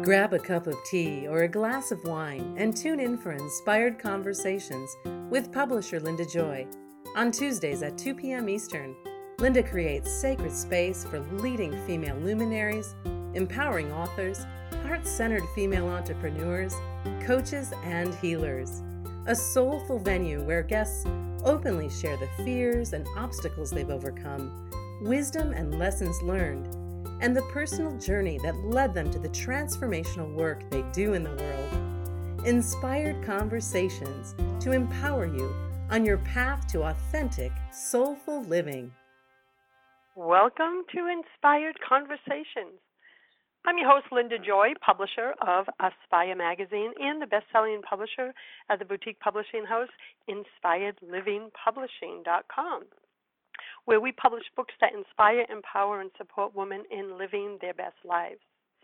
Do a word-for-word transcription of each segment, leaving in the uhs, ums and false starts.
Grab a cup of tea or a glass of wine and tune in for Inspired Conversations with publisher Linda Joy. On Tuesdays at two p.m. Eastern, Linda creates sacred space for leading female luminaries, empowering authors, heart-centered female entrepreneurs, coaches, and healers. A soulful venue where guests openly share the fears and obstacles they've overcome, wisdom and lessons learned, and the personal journey that led them to the transformational work they do in the world. Inspired Conversations to empower you on your path to authentic, soulful living. Welcome to Inspired Conversations. I'm your host, Linda Joy, publisher of Aspire Magazine and the best-selling publisher at the boutique publishing house, inspired living publishing dot com, where we publish books that inspire, empower, and support women in living their best lives.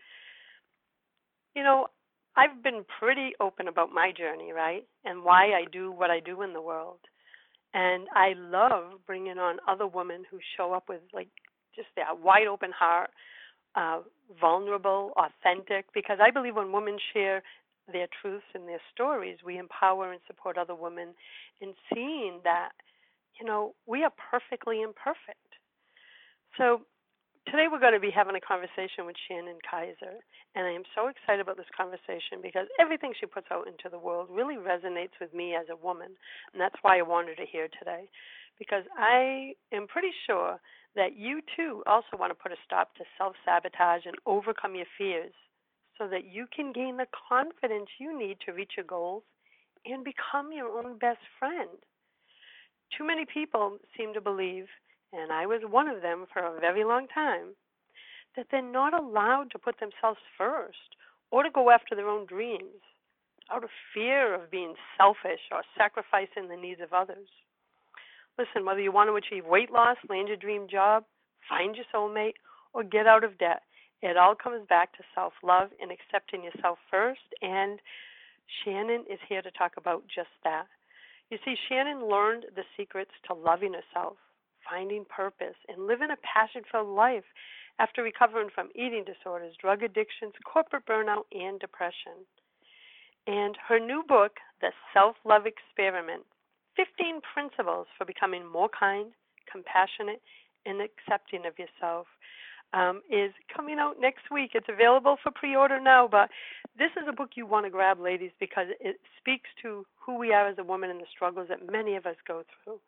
You know, I've been pretty open about my journey, right, and why I do what I do in the world. And I love bringing on other women who show up with, like, just their wide open heart, uh, vulnerable, authentic, because I believe when women share their truths and their stories, we empower and support other women in seeing that, you know, we are perfectly imperfect. So today we're going to be having a conversation with Shannon Kaiser, and I am so excited about this conversation because everything she puts out into the world really resonates with me as a woman, and that's why I wanted her here today, because I am pretty sure that you too also want to put a stop to self-sabotage and overcome your fears so that you can gain the confidence you need to reach your goals and become your own best friend. Too many people seem to believe, and I was one of them for a very long time, that they're not allowed to put themselves first or to go after their own dreams out of fear of being selfish or sacrificing the needs of others. Listen, whether you want to achieve weight loss, land your dream job, find your soulmate, or get out of debt, it all comes back to self-love and accepting yourself first, and Shannon is here to talk about just that. You see, Shannon learned the secrets to loving herself, finding purpose, and living a passion-filled life after recovering from eating disorders, drug addictions, corporate burnout, and depression. And her new book, The Self-Love Experiment, fifteen Principles for Becoming More Kind, Compassionate, and Accepting of Yourself, um, is coming out next week. It's available for pre-order now, but this is a book you want to grab, ladies, because it speaks to who we are as a woman and the struggles that many of us go through.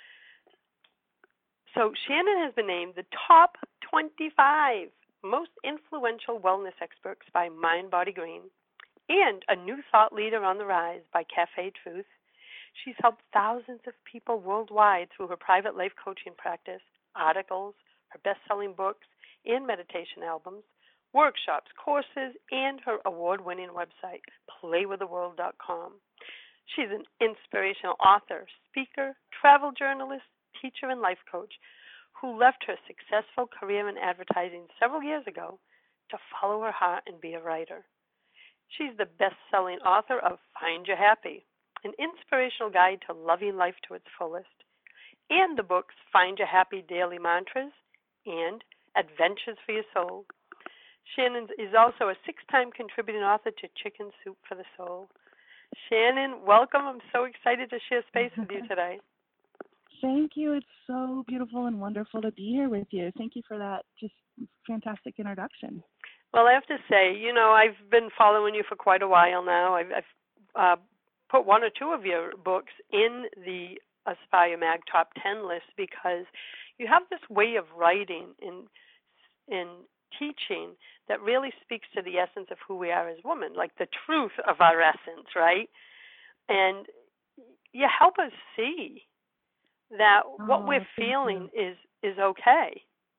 So Shannon has been named the top twenty-five most influential wellness experts by Mind Body Green and a new thought leader on the rise by Cafe Truth. She's helped thousands of people worldwide through her private life coaching practice, articles, her best-selling books, and meditation albums, workshops, courses, and her award-winning website, play with the world dot com. She's an inspirational author, speaker, travel journalist, teacher, and life coach who left her successful career in advertising several years ago to follow her heart and be a writer. She's the best-selling author of Find Your Happy, an inspirational guide to loving life to its fullest, and the books Find Your Happy Daily Mantras and Adventures for Your Soul. Shannon is also a six-time contributing author to Chicken Soup for the Soul. Shannon, welcome. I'm so excited to share space with you today. Thank you. It's so beautiful and wonderful to be here with you. Thank you for that just fantastic introduction. Well, I have to say, you know, I've been following you for quite a while now. I've, I've uh, put one or two of your books in the Aspire Mag Top ten list because you have this way of writing and in teaching that really speaks to the essence of who we are as women, like the truth of our essence, right? And you help us see that what Oh, we're thank feeling you. is is okay.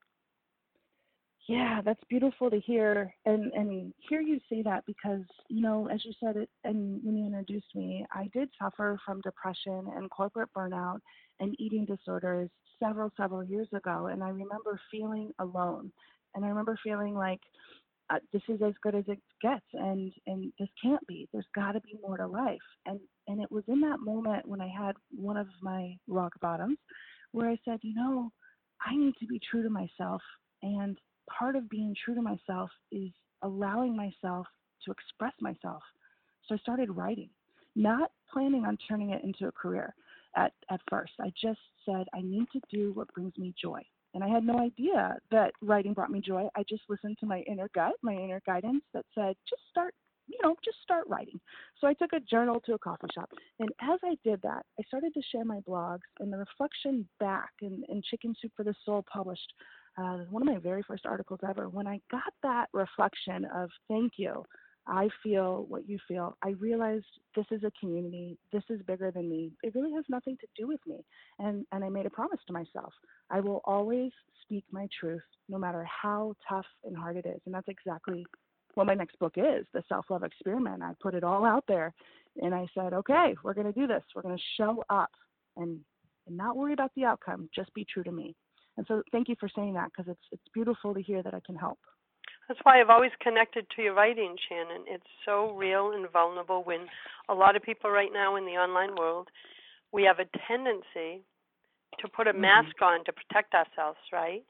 Yeah, that's beautiful to hear and, and hear you say that because, you know, as you said it and when you introduced me, I did suffer from depression and corporate burnout and eating disorders several, several years ago. And I remember feeling alone. And I remember feeling like uh, this is as good as it gets and, and this can't be. There's got to be more to life. And, and it was in that moment when I had one of my rock bottoms where I said, you know, I need to be true to myself. And part of being true to myself is allowing myself to express myself. So I started writing, not planning on turning it into a career at, at first. I just said, I need to do what brings me joy. And I had no idea that writing brought me joy. I just listened to my inner gut, my inner guidance that said, just start, you know, just start writing. So I took a journal to a coffee shop. And as I did that, I started to share my blogs, and the reflection back in, in Chicken Soup for the Soul published uh, one of my very first articles ever. When I got that reflection of thank you, I feel what you feel, I realized this is a community. This is bigger than me. It really has nothing to do with me. And, and I made a promise to myself. I will always speak my truth, no matter how tough and hard it is. And that's exactly what my next book is, The Self-Love Experiment. I put it all out there. And I said, okay, we're going to do this. We're going to show up and, and not worry about the outcome. Just be true to me. And so thank you for saying that, because it's it's beautiful to hear that I can help. That's why I've always connected to your writing, Shannon. It's so real and vulnerable when a lot of people right now in the online world, we have a tendency to put a mask Mm-hmm. on to protect ourselves, right?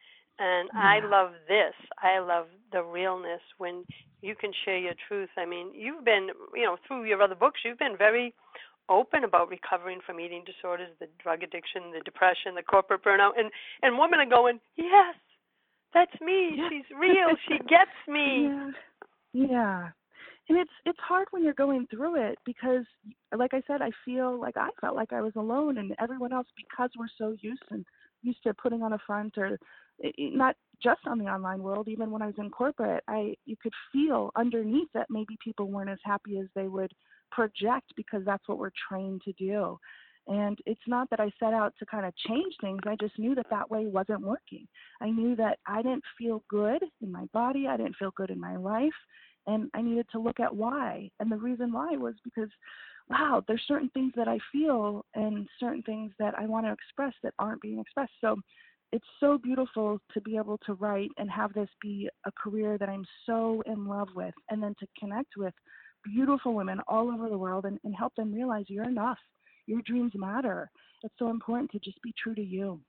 And Yeah. I love this. I love the realness when you can share your truth. I mean, you've been, you know, through your other books, you've been very open about recovering from eating disorders, the drug addiction, the depression, the corporate burnout. And, and women are going, yes, that's me. Yeah. She's real. She gets me. Yeah. Yeah. And it's it's hard when you're going through it, because, like I said, I feel like I felt like I was alone, and everyone else, because we're so used and used to putting on a front, or it, it- not just on the online world, even when I was in corporate, I you could feel underneath that maybe people weren't as happy as they would project, because that's what we're trained to do. And it's not that I set out to kind of change things. I just knew that that way wasn't working. I knew that I didn't feel good in my body. I didn't feel good in my life. And I needed to look at why. And the reason why was because, wow, there's certain things that I feel and certain things that I want to express that aren't being expressed. So it's so beautiful to be able to write and have this be a career that I'm so in love with, and then to connect with beautiful women all over the world and, and help them realize you're enough. Your dreams matter. It's so important to just be true to you.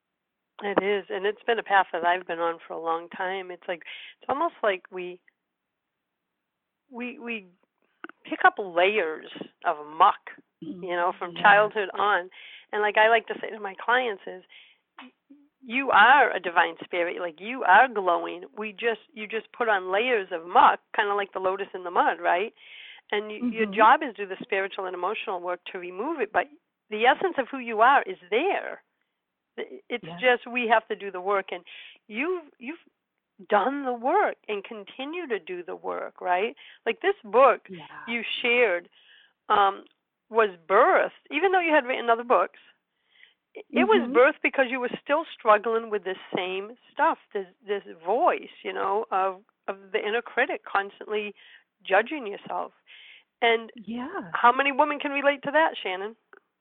It is, and it's been a path that I've been on for a long time. It's like it's almost like we we we pick up layers of muck, you know, from Yeah. childhood on. And like I like to say to my clients is, you are a divine spirit. Like, you are glowing. We just you just put on layers of muck, kind of like the lotus in the mud, right? And you, Mm-hmm. your job is to do the spiritual and emotional work to remove it. But the essence of who you are is there. It's Yeah. just we have to do the work, and you've you've done the work and continue to do the work, right? Like this book Yeah. you shared um, was birthed, even though you had written other books. It mm-hmm. was birthed because you were still struggling with the same stuff, this this voice, you know, of of the inner critic constantly judging yourself. And Yeah. how many women can relate to that, Shannon?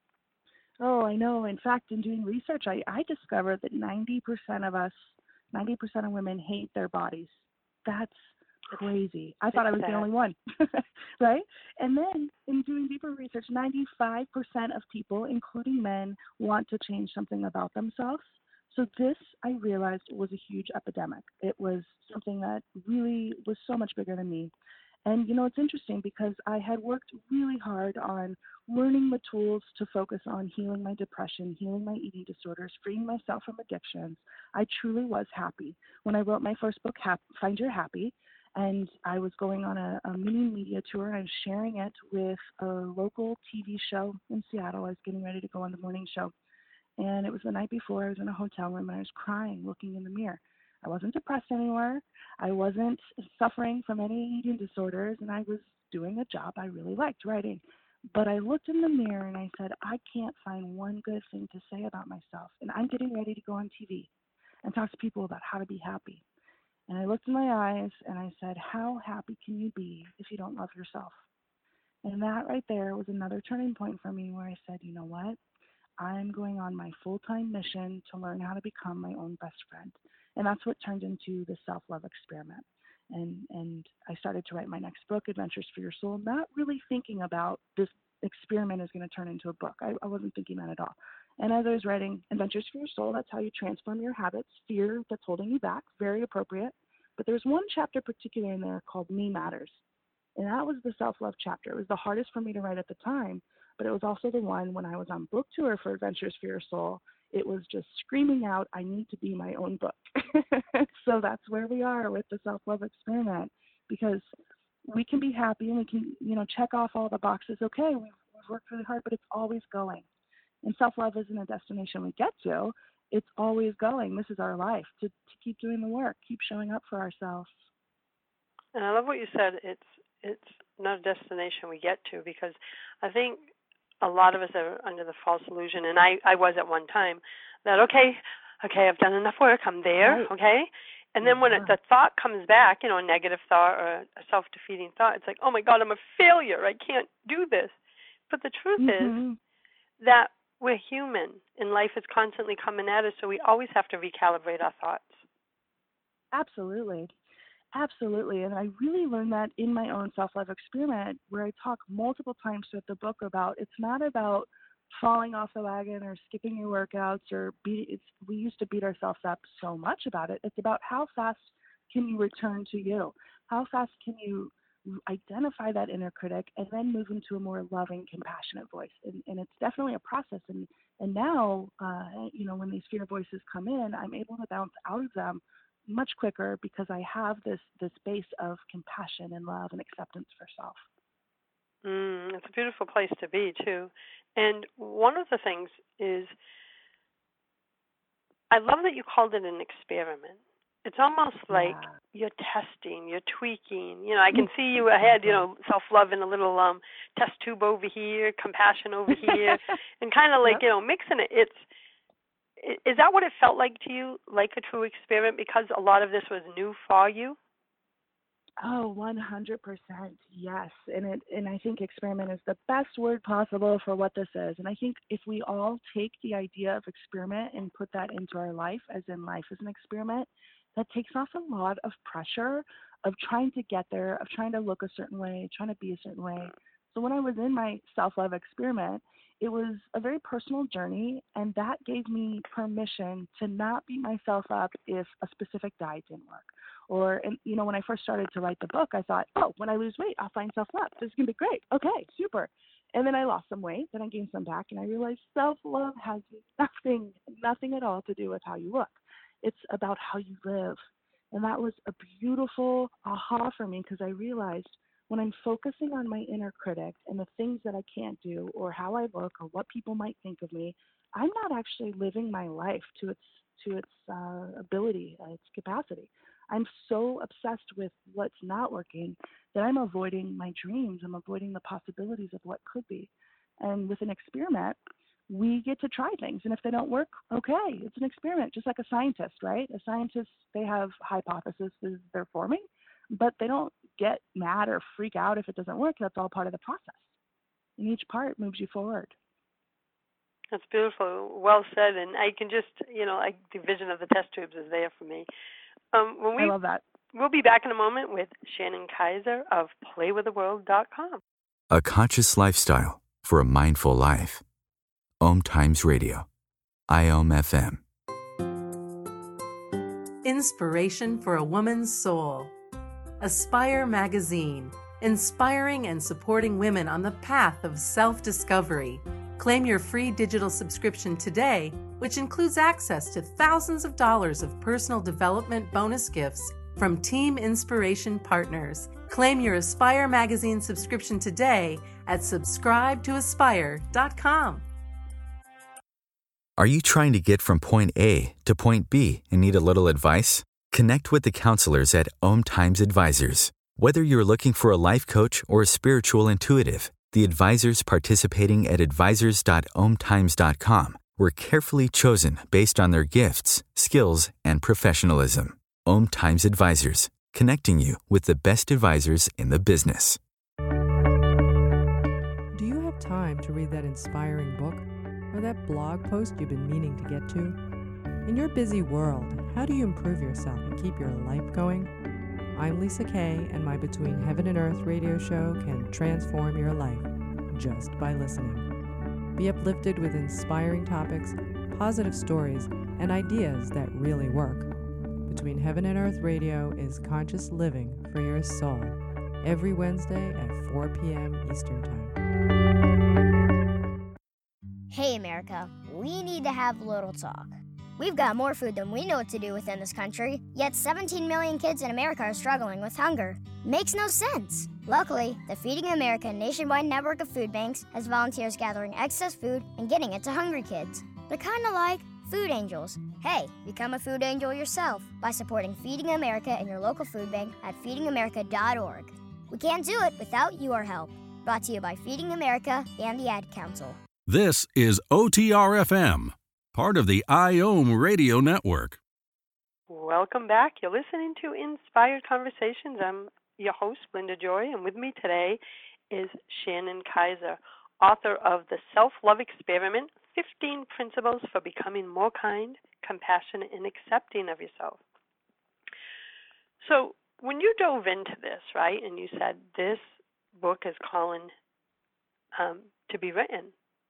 Oh, I know. In fact, in doing research, I, I discovered that ninety percent of us, ninety percent of women hate their bodies. That's crazy. I thought I was sad. the only one, right? And then in doing deeper research, ninety-five percent of people, including men, want to change something about themselves. So this, I realized, was a huge epidemic. It was something that really was so much bigger than me. And, you know, it's interesting because I had worked really hard on learning the tools to focus on healing my depression, healing my eating disorders, freeing myself from addictions. I truly was happy. When I wrote my first book, Find Your Happy, and I was going on a, a mini media tour, and I was sharing it with a local T V show in Seattle. I was getting ready to go on the morning show. And it was the night before. I was in a hotel room, and I was crying, looking in the mirror. I wasn't depressed anymore. I wasn't suffering from any eating disorders, and I was doing a job I really liked, writing. But I looked in the mirror, and I said, I can't find one good thing to say about myself, and I'm getting ready to go on T V and talk to people about how to be happy. And I looked in my eyes, and I said, how happy can you be if you don't love yourself? And that right there was another turning point for me, where I said, you know what? I'm going on my full-time mission to learn how to become my own best friend. And that's what turned into the self-love experiment. And and I started to write my next book, Adventures for Your Soul, not really thinking about this experiment is going to turn into a book. I, I wasn't thinking that at all. And as I was writing Adventures for Your Soul, that's how you transform your habits, fear that's holding you back, very appropriate. But there's one chapter particular in there called Me Matters. And that was the self-love chapter. It was the hardest for me to write at the time, but it was also the one when I was on book tour for Adventures for Your Soul. It was just screaming out, I need to be my own book. So that's where we are with the self-love experiment, because we can be happy and we can, you know, check off all the boxes. Okay, we've, we've worked really hard, but it's always going. And self-love isn't a destination we get to. It's always going. This is our life, to, to keep doing the work, keep showing up for ourselves. And I love what you said. It's it's not a destination we get to, because I think a lot of us are under the false illusion, and I, I was at one time, that, okay, okay, I've done enough work, I'm there, right. Okay? And then when yeah. it, the thought comes back, you know, a negative thought or a self-defeating thought, it's like, oh, my God, I'm a failure. I can't do this. But the truth mm-hmm. is that we're human, and life is constantly coming at us, so we always have to recalibrate our thoughts. Absolutely. Absolutely. And I really learned that in my own self-love experiment, where I talk multiple times throughout the book about it's not about falling off the wagon or skipping your workouts or beat it's we used to beat ourselves up so much about it. It's about how fast can you return to you? How fast can you identify that inner critic and then move into a more loving, compassionate voice? And, and it's definitely a process. And and now, uh, you know, when these fear voices come in, I'm able to bounce out of them much quicker because I have this this base of compassion and love and acceptance for self. Mm, it's a beautiful place to be, too. And one of the things is, I love that you called it an experiment. It's almost like yeah. you're testing, you're tweaking. You know, I can see you ahead, you know, self-love in a little um, test tube over here, compassion over here, and kind of like, yep. you know, mixing it. It's Is that what it felt like to you, like a true experiment, because a lot of this was new for you? Oh, one hundred percent, yes. And it, and I think experiment is the best word possible for what this is. And I think if we all take the idea of experiment and put that into our life, as in life is an experiment, that takes off a lot of pressure of trying to get there, of trying to look a certain way, trying to be a certain way. So when I was in my self-love experiment, it was a very personal journey, and that gave me permission to not beat myself up if a specific diet didn't work. Or, and, you know, when I first started to write the book, I thought, oh, when I lose weight, I'll find self-love. This is going to be great. Okay, super. And then I lost some weight, then I gained some back, and I realized self-love has nothing, nothing at all to do with how you look. It's about how you live. And that was a beautiful aha for me, because I realized when I'm focusing on my inner critic and the things that I can't do or how I look or what people might think of me, I'm not actually living my life to its to its uh, ability, uh, its capacity. I'm so obsessed with what's not working that I'm avoiding my dreams. I'm avoiding the possibilities of what could be. And with an experiment, we get to try things. And if they don't work, okay, it's an experiment, just like a scientist, right? A scientist, they have hypotheses they're forming, but they don't get mad or freak out if it doesn't work. That's all part of the process. And each part moves you forward. That's beautiful. Well said. And I can just, you know, I, the vision of the test tubes is there for me. Um, when we, I love that. We'll be back in a moment with Shannon Kaiser of play with the world dot com. A conscious lifestyle for a mindful life. Om Times Radio. I O M F M. Inspiration for a woman's soul. Aspire Magazine, inspiring and supporting women on the path of self-discovery. Claim your free digital subscription today, which includes access to thousands of dollars of personal development bonus gifts from Team Inspiration partners. Claim your Aspire Magazine subscription today at subscribe to aspire dot com. Are you trying to get from point A to point B and need a little advice? Connect with the counselors at Om Times Advisors. Whether you're looking for a life coach or a spiritual intuitive, the advisors participating at advisors dot om times dot com were carefully chosen based on their gifts, skills, and professionalism. Om Times Advisors, connecting you with the best advisors in the business. Do you have time to read that inspiring book or that blog post you've been meaning to get to? In your busy world, how do you improve yourself and keep your life going? I'm Lisa Kay, and my Between Heaven and Earth radio show can transform your life just by listening. Be uplifted with inspiring topics, positive stories, and ideas that really work. Between Heaven and Earth Radio is Conscious Living for Your Soul, every Wednesday at four p.m. Eastern Time. Hey, America, we need to have a little talk. We've got more food than we know what to do with in this country, yet seventeen million kids in America are struggling with hunger. Makes no sense. Luckily, the Feeding America nationwide network of food banks has volunteers gathering excess food and getting it to hungry kids. They're kind of like food angels. Hey, become a food angel yourself by supporting Feeding America in your local food bank at feeding america dot org. We can't do it without your help. Brought to you by Feeding America and the Ad Council. This is O T R F M, part of the I O M Radio Network. Welcome back. You're listening to Inspired Conversations. I'm your host, Linda Joy, and with me today is Shannon Kaiser, author of The Self-Love Experiment, fifteen Principles for Becoming More Kind, Compassionate, and Accepting of Yourself. So when you dove into this, right, and you said this book is calling um, to be written,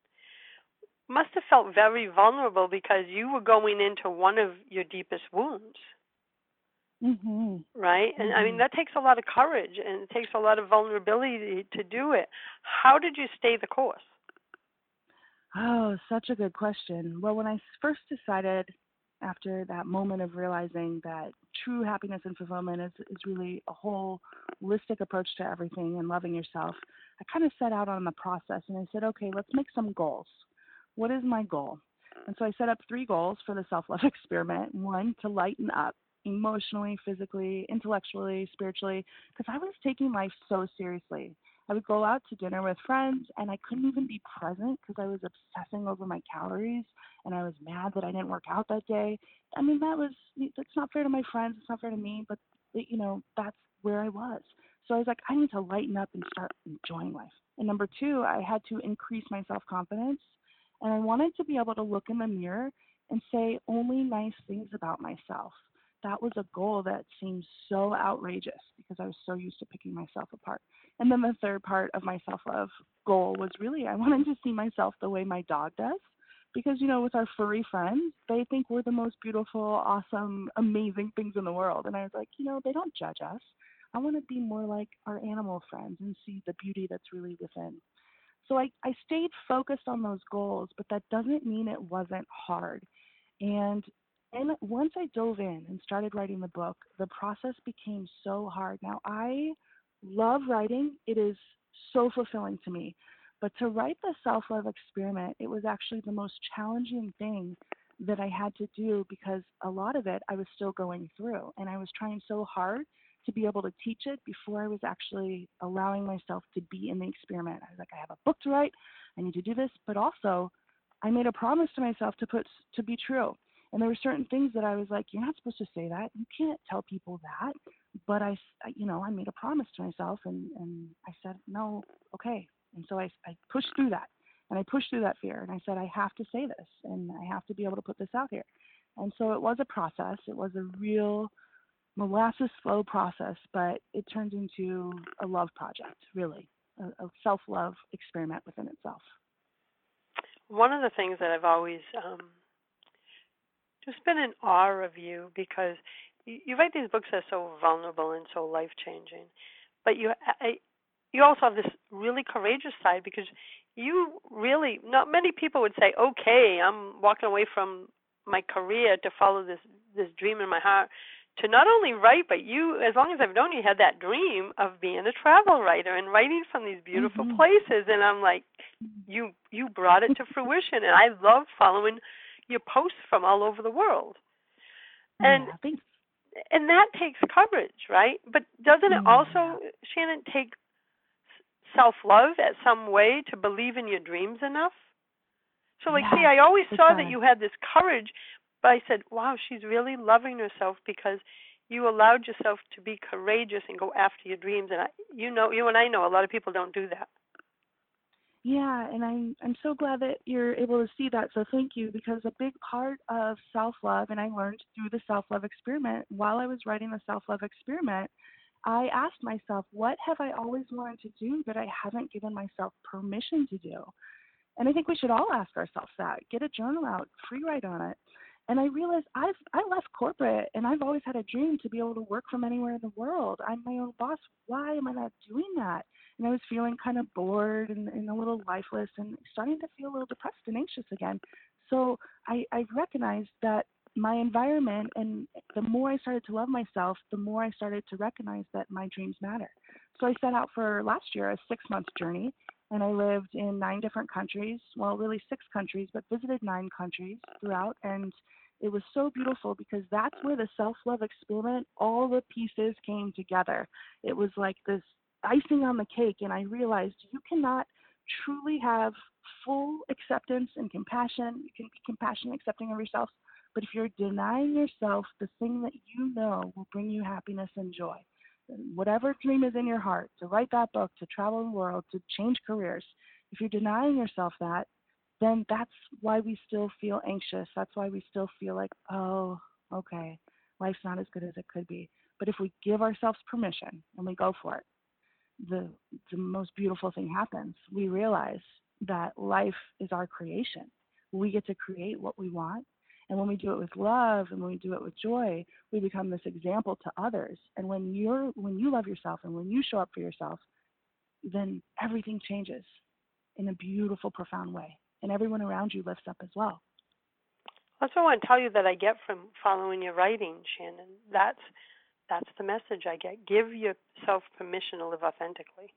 must have felt very vulnerable because you were going into one of your deepest wounds. Mm-hmm. Right? And mm-hmm. I mean, that takes a lot of courage and it takes a lot of vulnerability to do it. How did you stay the course? Oh, such a good question. Well, when I first decided after that moment of realizing that true happiness and fulfillment is, is really a holistic approach to everything and loving yourself, I kind of set out on the process and I said, okay, let's make some goals. What is my goal? And so I set up three goals for the self-love experiment. One, to lighten up emotionally, physically, intellectually, spiritually, because I was taking life so seriously. I would go out to dinner with friends and I couldn't even be present because I was obsessing over my calories and I was mad that I didn't work out that day. I mean, that was, that's not fair to my friends, it's not fair to me, but you know, that's where I was. So I was like, I need to lighten up and start enjoying life. And number two, I had to increase my self-confidence. And I wanted to be able to look in the mirror and say only nice things about myself. That was a goal that seemed so outrageous because I was so used to picking myself apart. And then the third part of my self-love goal was really I wanted to see myself the way my dog does. Because, you know, with our furry friends, they think we're the most beautiful, awesome, amazing things in the world. And I was like, you know, they don't judge us. I want to be more like our animal friends and see the beauty that's really within. So I, I stayed focused on those goals, but that doesn't mean it wasn't hard. And and once I dove in and started writing the book, the process became so hard. Now, I love writing. It is so fulfilling to me. But to write the self-love experiment, it was actually the most challenging thing that I had to do because a lot of it I was still going through. And I was trying so hard to be able to teach it before I was actually allowing myself to be in the experiment. I was like, I have a book to write. I need to do this. But also, I made a promise to myself to put to be true. And there were certain things that I was like, you're not supposed to say that. You can't tell people that. But I, you know, I made a promise to myself and, and I said, no, okay. And so I, I pushed through that and I pushed through that fear. And I said, I have to say this and I have to be able to put this out here. And so it was a process. It was a real molasses flow process, but it turned into a love project, really, a, a self-love experiment within itself. One of the things that I've always um, just been in awe of you because you, you write these books that are so vulnerable and so life-changing, but you I, you also have this really courageous side because you really, not many people would say, okay, I'm walking away from my career to follow this, this dream in my heart, to not only write, but you, as long as I've known you, had that dream of being a travel writer and writing from these beautiful mm-hmm. places. And I'm like, you you brought it to fruition. And I love following your posts from all over the world. And yeah, thanks. and that takes courage, right? But doesn't it mm, also, yeah. Shannon, take self-love at some way to believe in your dreams enough? So, like, yeah, see, I always saw does. that you had this courage, but I said, wow, she's really loving herself because you allowed yourself to be courageous and go after your dreams. And I, you know, you and I know a lot of people don't do that. Yeah, and I'm I'm so glad that you're able to see that. So thank you, because a big part of self-love, and I learned through the self-love experiment, while I was writing the self-love experiment, I asked myself, what have I always wanted to do that I haven't given myself permission to do? And I think we should all ask ourselves that. Get a journal out, free write on it. And I realized I've I left corporate, and I've always had a dream to be able to work from anywhere in the world. I'm my own boss. Why am I not doing that? And I was feeling kind of bored and, and a little lifeless and starting to feel a little depressed and anxious again. So I, I recognized that my environment, and the more I started to love myself, the more I started to recognize that my dreams matter. So I set out for last year a six-month journey, and I lived in nine different countries, well, really six countries, but visited nine countries throughout. And it was so beautiful because that's where the self-love experiment, all the pieces came together. It was like this icing on the cake, and I realized you cannot truly have full acceptance and compassion. You can be compassionate, accepting of yourself, but if you're denying yourself the thing that you know will bring you happiness and joy, whatever dream is in your heart, to write that book, to travel the world, to change careers, if you're denying yourself that, then that's why we still feel anxious. That's why we still feel like, oh, okay, life's not as good as it could be. But if we give ourselves permission and we go for it, the the most beautiful thing happens. We realize that life is our creation. We get to create what we want. And when we do it with love and when we do it with joy, we become this example to others. And when you're when you love yourself and when you show up for yourself, then everything changes in a beautiful, profound way. And everyone around you lifts up as well. That's what I want to tell you that I get from following your writing, Shannon. That's that's the message I get. Give yourself permission to live authentically.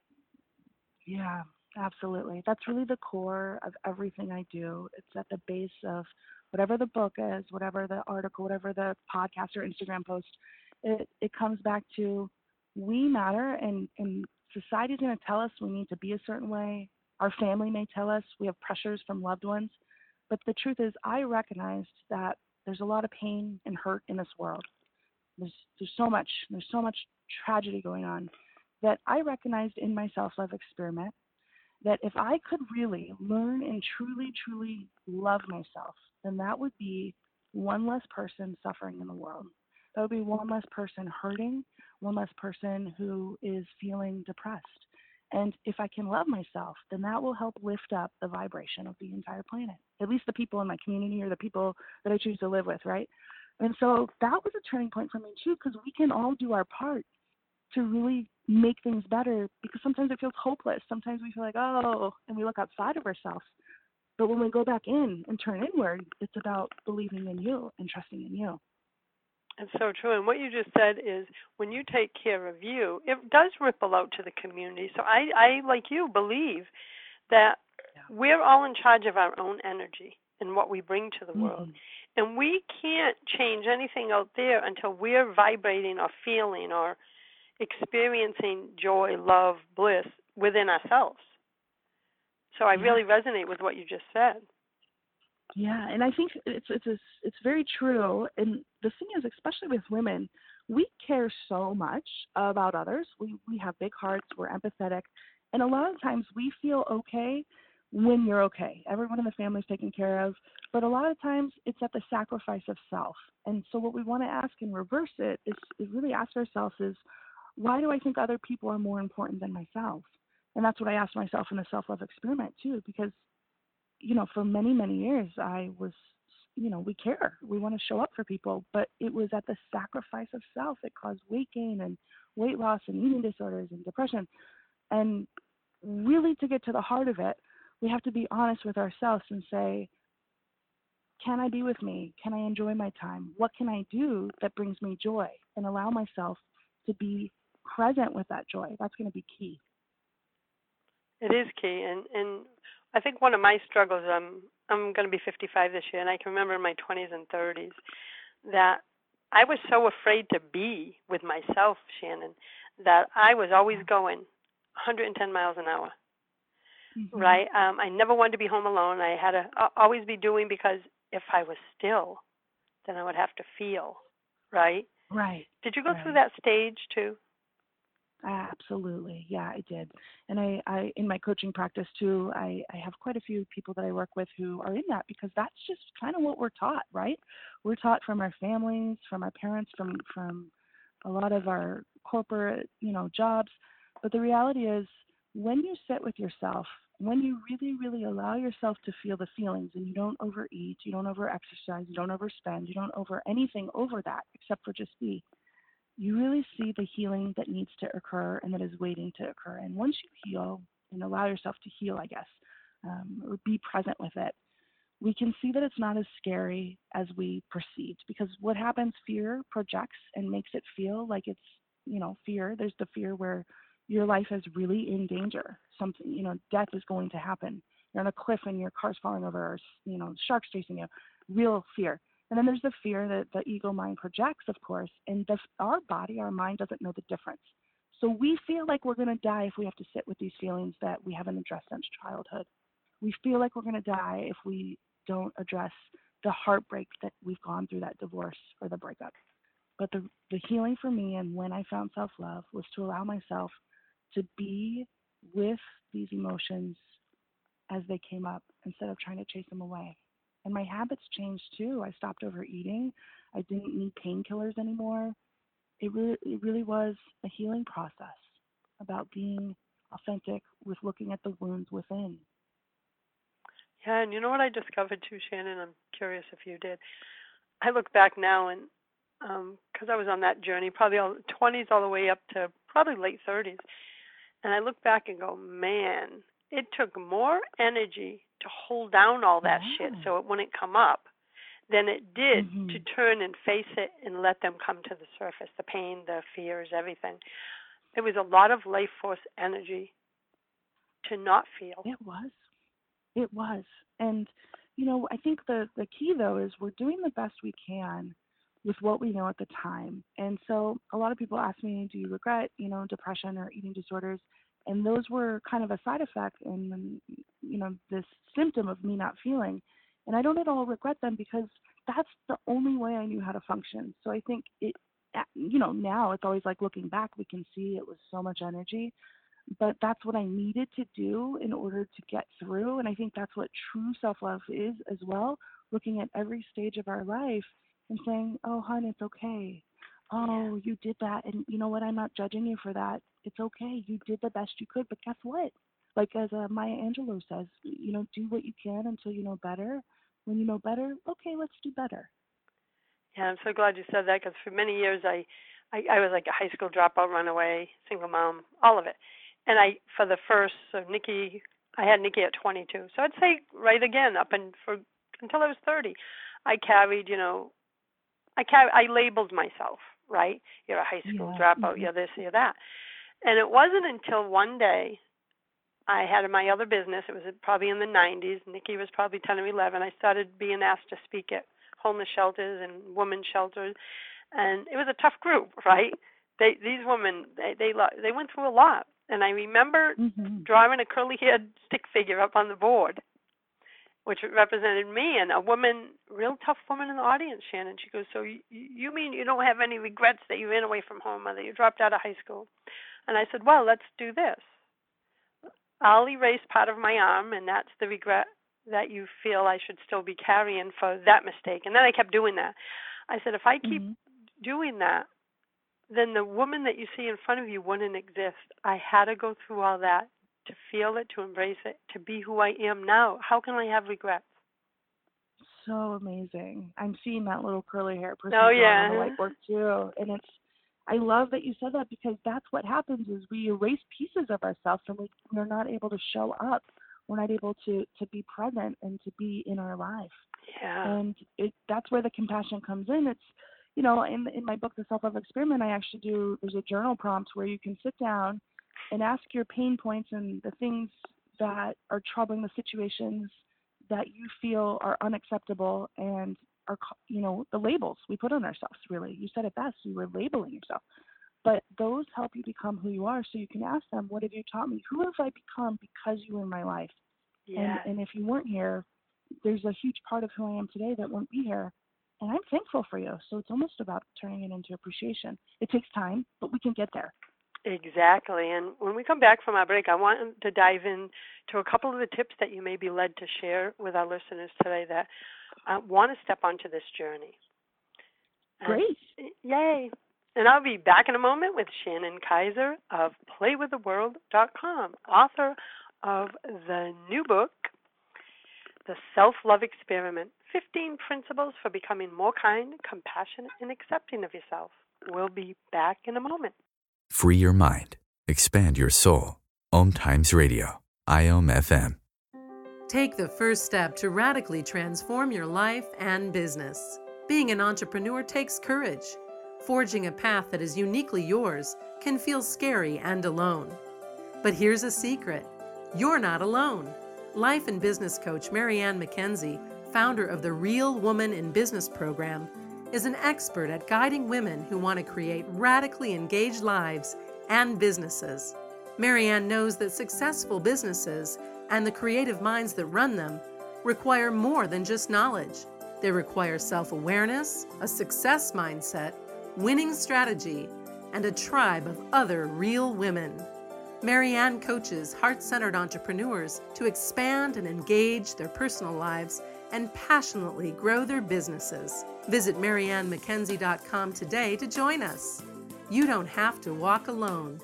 Yeah, absolutely. That's really the core of everything I do. It's at the base of whatever the book is, whatever the article, whatever the podcast or Instagram post. It it comes back to we matter, and, and society's going to tell us we need to be a certain way. Our family may tell us we have pressures from loved ones. But the truth is, I recognized that there's a lot of pain and hurt in this world. There's there's so much, there's so much tragedy going on that I recognized in my self-love experiment that if I could really learn and truly, truly love myself, then that would be one less person suffering in the world. That would be one less person hurting, one less person who is feeling depressed. And if I can love myself, then that will help lift up the vibration of the entire planet, at least the people in my community or the people that I choose to live with, right? And so that was a turning point for me too, because we can all do our part to really make things better, because sometimes it feels hopeless. Sometimes we feel like, oh, and we look outside of ourselves. But when we go back in and turn inward, it's about believing in you and trusting in you. It's so true. And what you just said is when you take care of you, it does ripple out to the community. So I, I like you, believe that yeah. we're all in charge of our own energy and what we bring to the mm-hmm. world. And we can't change anything out there until we're vibrating or feeling or experiencing joy, love, bliss within ourselves. So I yeah. really resonate with what you just said. Yeah, and I think it's it's it's very true. And the thing is, especially with women, we care so much about others. We we have big hearts. We're empathetic, and a lot of times we feel okay when you're okay. Everyone in the family is taken care of, but a lot of times it's at the sacrifice of self. And so what we want to ask and reverse it is, is really ask ourselves is, why do I think other people are more important than myself? And that's what I asked myself in the self-love experiment too, because, you know, for many, many years I was, you know, we care. We want to show up for people, but it was at the sacrifice of self. It caused weight gain and weight loss and eating disorders and depression. And really, to get to the heart of it, we have to be honest with ourselves and say, can I be with me? Can I enjoy my time? What can I do that brings me joy? And allow myself to be present with that joy. That's going to be key. It is key. And, and I think one of my struggles, I'm, I'm going to be fifty-five this year, and I can remember in my twenties and thirties that I was so afraid to be with myself, Shannon, that I was always going one hundred ten miles an hour. Mm-hmm. Right? Um, I never wanted to be home alone. I had to uh, always be doing, because if I was still, then I would have to feel, right? Right. Did you go right. through that stage too? Absolutely. Yeah, I did. And I, I in my coaching practice too, I, I have quite a few people that I work with who are in that, because that's just kind of what we're taught, right? We're taught from our families, from our parents, from, from a lot of our corporate, you know, jobs. But the reality is, when you sit with yourself, when you really, really allow yourself to feel the feelings and you don't overeat, you don't over-exercise, you don't overspend, you don't over anything over that except for just be, you really see the healing that needs to occur and that is waiting to occur. And once you heal and allow yourself to heal, I guess, um, or be present with it, we can see that it's not as scary as we perceived. Because what happens, fear projects and makes it feel like it's, you know, fear. There's the fear where your life is really in danger. Something, you know, death is going to happen. You're on a cliff and your car's falling over, or, you know, sharks chasing you. Real fear. And then there's the fear that the ego mind projects, of course, and the, our body, our mind doesn't know the difference. So we feel like we're going to die if we have to sit with these feelings that we haven't addressed since childhood. We feel like we're going to die if we don't address the heartbreak that we've gone through, that divorce or the breakup. But the, the healing for me, and when I found self-love, was to allow myself to be with these emotions as they came up instead of trying to chase them away. And my habits changed too. I stopped overeating. I didn't need painkillers anymore. It really, it really was a healing process about being authentic with looking at the wounds within. Yeah, and you know what I discovered too, Shannon? I'm curious if you did. I look back now, and because um, I was on that journey, probably all twenties all the way up to probably late thirties, and I look back and go, man, it took more energy to hold down all that Wow. shit so it wouldn't come up than it did Mm-hmm. to turn and face it and let them come to the surface, the pain, the fears, everything. It was a lot of life force energy to not feel. It was. It was. And, you know, I think the, the key, though, is we're doing the best we can with what we know at the time. And so a lot of people ask me, do you regret, you know, depression or eating disorders? And those were kind of a side effect and, you know, this symptom of me not feeling. And I don't at all regret them because that's the only way I knew how to function. So I think it, you know, now it's always like looking back, we can see it was so much energy. But that's what I needed to do in order to get through. And I think that's what true self-love is as well, looking at every stage of our life and saying, oh, hon, it's okay. Oh, you did that. And you know what? I'm not judging you for that. It's okay. You did the best you could. But guess what? Like as uh, Maya Angelou says, you know, do what you can until you know better. When you know better, okay, let's do better. Yeah, I'm so glad you said that because for many years I, I, I was like a high school dropout, runaway, single mom, all of it. And I, for the first, so Nikki, I had Nikki at twenty-two. So I'd say right again up and for until I was thirty, I carried, you know, I carried, I labeled myself, right? You're a high school Yeah. dropout, you're this, you're that. And it wasn't until one day I had my other business. It was probably in the nineties. Nikki was probably ten or eleven. I started being asked to speak at homeless shelters and women's shelters, and it was a tough group, right? They, these women, they, they, they went through a lot. And I remember Mm-hmm. drawing a curly-haired stick figure up on the board, which represented me, and a woman, real tough woman in the audience, Shannon. She goes, so you, you mean you don't have any regrets that you ran away from home or that you dropped out of high school? And I said, well, let's do this. I'll erase part of my arm, and that's the regret that you feel I should still be carrying for that mistake. And then I kept doing that. I said, if I keep mm-hmm. doing that, then the woman that you see in front of you wouldn't exist. I had to go through all that to feel it, to embrace it, to be who I am now. How can I have regrets? So amazing. I'm seeing that little curly hair person oh, yeah. on the whiteboard too. And it's, I love that you said that because that's what happens is we erase pieces of ourselves and we, we're not able to show up. We're not able to, to be present and to be in our life. Yeah. And it, that's where the compassion comes in. It's, you know, in in my book, The Self-Love Experiment, I actually do, there's a journal prompt where you can sit down and ask your pain points and the things that are troubling, the situations that you feel are unacceptable and are, you know, the labels we put on ourselves, really. You said it best, you were labeling yourself. But those help you become who you are. So you can ask them, what have you taught me? Who have I become because you were in my life? Yeah. And, and if you weren't here, there's a huge part of who I am today that won't be here. And I'm thankful for you. So it's almost about turning it into appreciation. It takes time, but we can get there. Exactly. And when we come back from our break, I want to dive in to a couple of the tips that you may be led to share with our listeners today that uh, want to step onto this journey. Great. And, yay. And I'll be back in a moment with Shannon Kaiser of play with the world dot com, author of the new book, The Self-Love Experiment, fifteen Principles for Becoming More Kind, Compassionate, and Accepting of Yourself. We'll be back in a moment. Free your mind. Expand your soul. Om Times Radio. I O M F M. Take the first step to radically transform your life and business. Being an entrepreneur takes courage. Forging a path that is uniquely yours can feel scary and alone. But here's a secret. You're not alone. Life and business coach Marianne McKenzie, founder of the Real Woman in Business program, is an expert at guiding women who want to create radically engaged lives and businesses. Marianne knows that successful businesses and the creative minds that run them require more than just knowledge. They require self-awareness, a success mindset, winning strategy, and a tribe of other real women. Marianne coaches heart-centered entrepreneurs to expand and engage their personal lives and passionately grow their businesses. Visit marianne mckenzie dot com today to join us. You don't have to walk alone.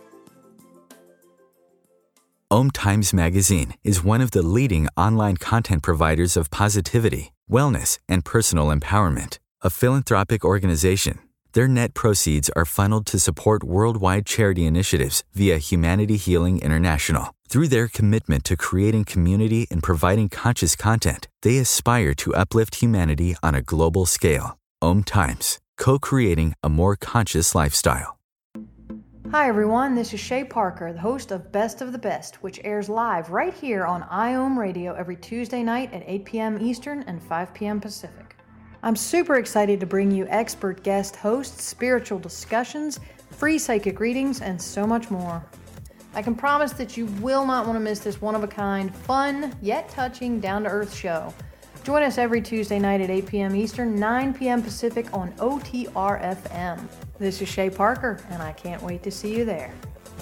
Om Times Magazine is one of the leading online content providers of positivity, wellness, and personal empowerment. A philanthropic organization, their net proceeds are funneled to support worldwide charity initiatives via Humanity Healing International. Through their commitment to creating community and providing conscious content, they aspire to uplift humanity on a global scale. Om Times, co-creating a more conscious lifestyle. Hi everyone, this is Shay Parker, the host of Best of the Best, which airs live right here on I O M Radio every Tuesday night at eight p.m. Eastern and five p.m. Pacific. I'm super excited to bring you expert guest hosts, spiritual discussions, free psychic readings, and so much more. I can promise that you will not want to miss this one-of-a-kind, fun, yet touching, down-to-earth show. Join us every Tuesday night at eight p.m. Eastern, nine p.m. Pacific on O T R F M. This is Shay Parker, and I can't wait to see you there.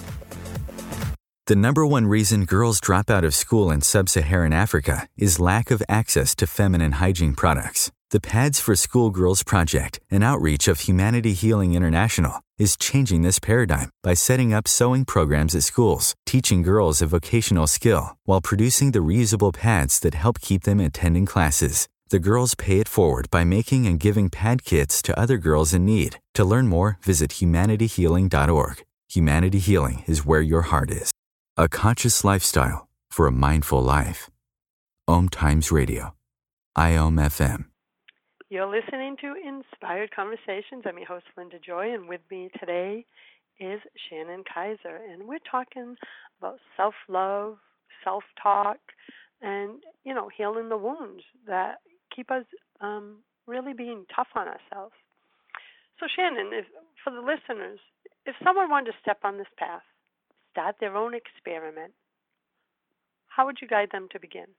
The number one reason girls drop out of school in sub-Saharan Africa is lack of access to feminine hygiene products. The Pads for Schoolgirls Project, an outreach of Humanity Healing International, is changing this paradigm by setting up sewing programs at schools, teaching girls a vocational skill, while producing the reusable pads that help keep them attending classes. The girls pay it forward by making and giving pad kits to other girls in need. To learn more, visit humanity healing dot org. Humanity Healing is where your heart is. A conscious lifestyle for a mindful life. Om Times Radio. I O M F M. You're listening to Inspired Conversations. I'm your host, Linda Joy, and with me today is Shannon Kaiser. And we're talking about self-love, self-talk, and, you know, healing the wounds that keep us um, really being tough on ourselves. So, Shannon, if, for the listeners, if someone wanted to step on this path, start their own experiment, how would you guide them to begin?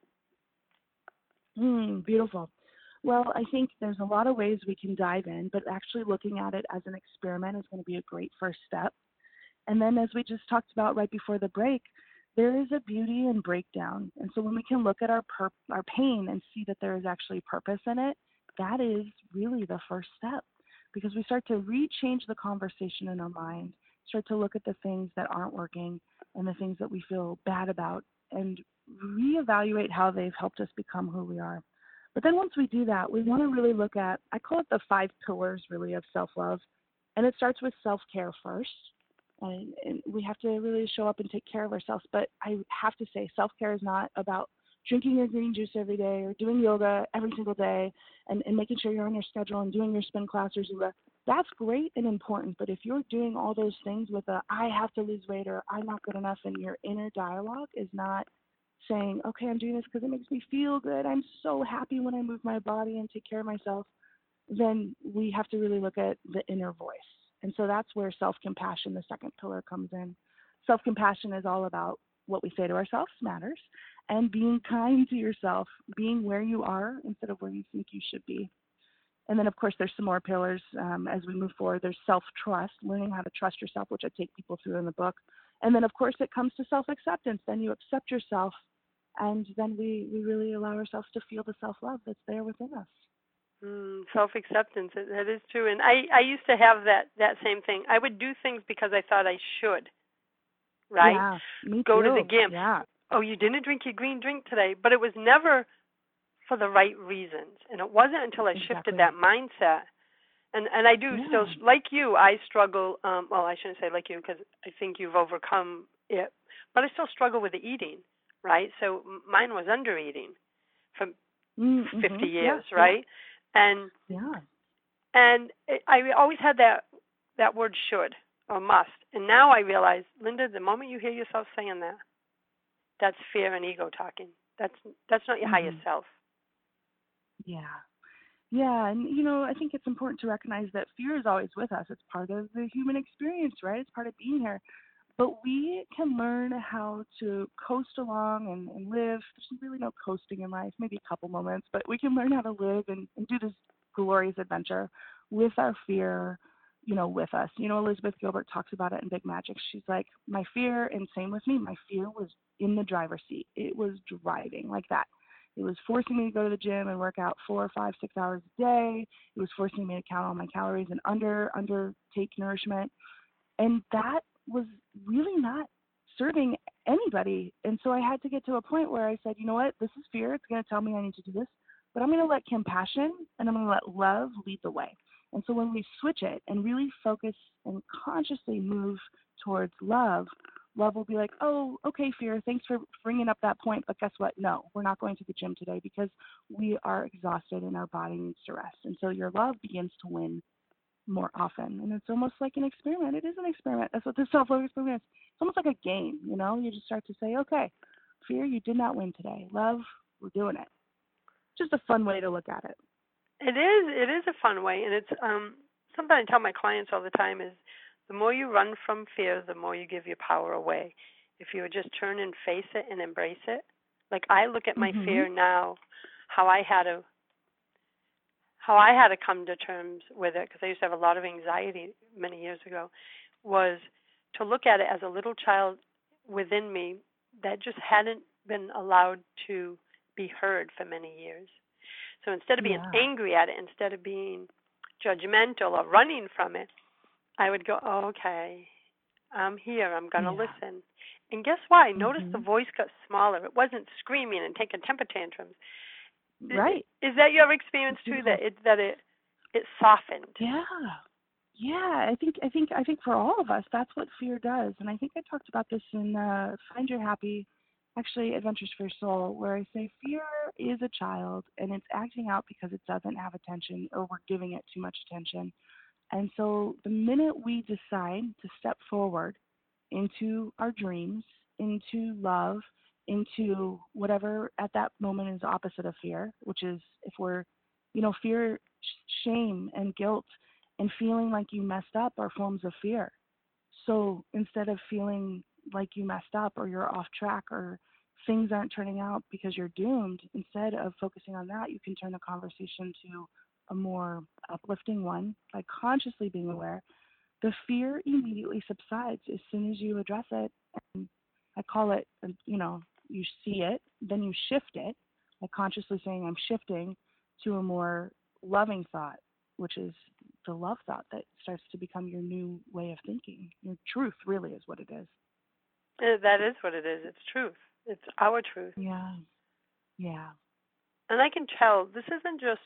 Mm, beautiful. Well, I think there's a lot of ways we can dive in, but actually looking at it as an experiment is going to be a great first step. And then as we just talked about right before the break, there is a beauty in breakdown. And so when we can look at our pur- our pain and see that there is actually purpose in it, that is really the first step, because we start to re-change the conversation in our mind, start to look at the things that aren't working and the things that we feel bad about, and reevaluate how they've helped us become who we are. But then once we do that, we want to really look at, I call it the five pillars really of self-love. And it starts with self-care first. And, and we have to really show up and take care of ourselves. But I have to say, self-care is not about drinking your green juice every day or doing yoga every single day and, and making sure you're on your schedule and doing your spin class or Zumba. That's great and important. But if you're doing all those things with a, I have to lose weight or I'm not good enough, and your inner dialogue is not saying, okay, I'm doing this because it makes me feel good, I'm so happy when I move my body and take care of myself, then we have to really look at the inner voice. And so that's where self-compassion, the second pillar, comes in. Self-compassion is all about what we say to ourselves matters, and being kind to yourself, being where you are instead of where you think you should be. And then, of course, there's some more pillars um, as we move forward. There's self-trust, learning how to trust yourself, which I take people through in the book. And then, of course, it comes to self-acceptance. Then you accept yourself, and then we, we really allow ourselves to feel the self-love that's there within us. Mm, self-acceptance, that that is true. And I, I used to have that, that same thing. I would do things because I thought I should, right? Yeah, me Go to too. the gym. Yeah. Oh, you didn't drink your green drink today. But it was never for the right reasons. And it wasn't until I shifted Exactly. that mindset. And and I do Yeah. still, like you, I struggle, um, well, I shouldn't say like you because I think you've overcome it. But I still struggle with the eating, right? So m- mine was under eating for Mm-hmm. fifty years, Yeah. right? And Yeah. and it, I always had that that word should or must. And now I realize, Linda, the moment you hear yourself saying that, that's fear and ego talking. That's that's not your Mm-hmm. highest self. Yeah. Yeah, and you know, I think it's important to recognize that fear is always with us. It's part of the human experience, right? It's part of being here. But we can learn how to coast along and, and live. There's really no coasting in life, maybe a couple moments, but we can learn how to live and, and do this glorious adventure with our fear, you know, with us. You know, Elizabeth Gilbert talks about it in Big Magic. She's like, my fear, and same with me, my fear was in the driver's seat. It was driving like that. It was forcing me to go to the gym and work out four, five, six hours a day. It was forcing me to count all my calories and under undertake nourishment. And that was really not serving anybody. And so I had to get to a point where I said, you know what, this is fear. It's going to tell me I need to do this, but I'm going to let compassion and I'm going to let love lead the way. And so when we switch it and really focus and consciously move towards love, love will be like, oh, okay, fear, thanks for bringing up that point, but guess what? No, we're not going to the gym today because we are exhausted and our body needs to rest. And so your love begins to win more often. And it's almost like an experiment. It is an experiment. That's what the self-love experiment is. It's almost like a game, you know? You just start to say, okay, fear, you did not win today. Love, we're doing it. Just a fun way to look at it. It is. It is a fun way, and it's um, something I tell my clients all the time is the more you run from fear, the more you give your power away. If you would just turn and face it and embrace it. Like I look at my Mm-hmm. fear now, how I had to how I had to come to terms with it, because I used to have a lot of anxiety many years ago, was to look at it as a little child within me that just hadn't been allowed to be heard for many years. So instead of being Yeah. angry at it, instead of being judgmental or running from it, I would go, oh, okay, I'm here. I'm going to Yeah. listen. And guess what? I noticed Mm-hmm. the voice got smaller. It wasn't screaming and taking temper tantrums. Right. Is that your experience too? That it that it it softened. Yeah. Yeah. I think I think I think for all of us that's what fear does. And I think I talked about this in uh, Find Your Happy, actually Adventures for Your Soul, where I say fear is a child and it's acting out because it doesn't have attention or we're giving it too much attention. And so the minute we decide to step forward into our dreams, into love, into whatever at that moment is opposite of fear, which is if we're, you know, fear, shame, and guilt, and feeling like you messed up are forms of fear. So instead of feeling like you messed up or you're off track or things aren't turning out because you're doomed, instead of focusing on that, you can turn the conversation to a more uplifting one by consciously being aware. The fear immediately subsides as soon as you address it. And I call it, you know, you see it, then you shift it by consciously saying, I'm shifting to a more loving thought, which is the love thought that starts to become your new way of thinking. Your truth really is what it is. Uh, That is what it is. It's truth. It's our truth. Yeah. Yeah. And I can tell this isn't just